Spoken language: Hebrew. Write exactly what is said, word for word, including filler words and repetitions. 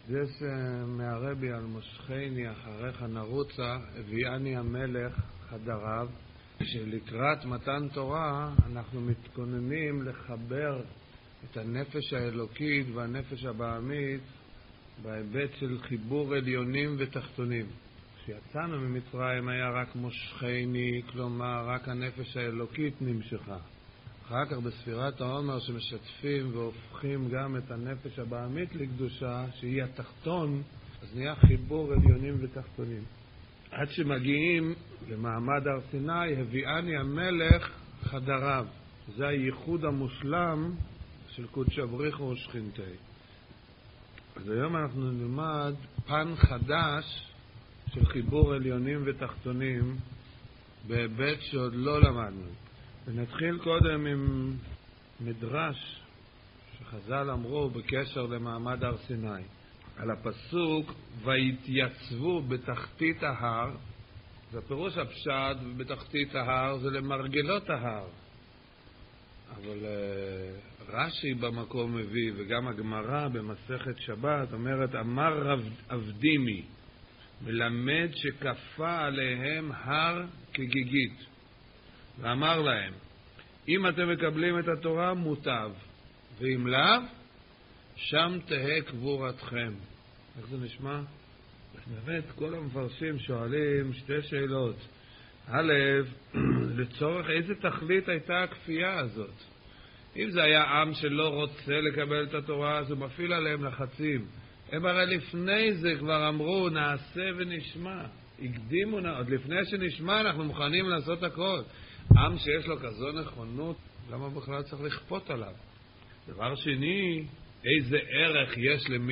זה שמהרבי על מושכני אחריך נרוצה, הביאני המלך חדריו, שלקראת מתן תורה אנחנו מתכוננים לחבר את הנפש האלוקית והנפש הבעמית בהיבט של חיבור עליונים ותחתונים. כשיצאנו ממצרים היה רק מושכני, כלומר רק הנפש האלוקית נמשכה. אחר כך בספירת העומר שמשתפים והופכים גם את הנפש הבעמית לקדושה, שהיא התחתון, אז נהיה חיבור עליונים ותחתונים. עד שמגיעים למעמד הר סיני, הביאני המלך חדריו. זה הייחוד המושלם של קודש בריחו ושכינתי. אז היום אנחנו נלמד פן חדש של חיבור עליונים ותחתונים בהיבט שעוד לא למדנו. ונתחיל קודם עם מדרש שחז"ל אמרו בקשר למעמד הר סיני. על הפסוק, והתייצבו בתחתית ההר, זה פירוש הפשט, בתחתית ההר זה למרגלות ההר. אבל uh, רש"י במקום מביא, וגם הגמרא במסכת שבת, אומרת, אמר רב אבדימי, מלמד שכפה עליהם הר כגיגית. ואמר להם, אם אתם מקבלים את התורה מוטב, ואם לאו, שם תהא קבורתכם. איך זה נשמע? באמת, כל המפרשים שואלים שתי שאלות. א', לצורך איזה תכלית הייתה הכפייה הזאת? אם זה היה עם שלא רוצה לקבל את התורה, אז הוא מפעיל עליהם לחצים. הם הרי לפני זה כבר אמרו, נעשה ונשמע. הקדימו, עוד לפני שנשמע אנחנו מוכנים לעשות הכל. עם שיש לו כזו נכונות, למה בכלל צריך לכפות עליו? דבר שני, איזה ערך יש למי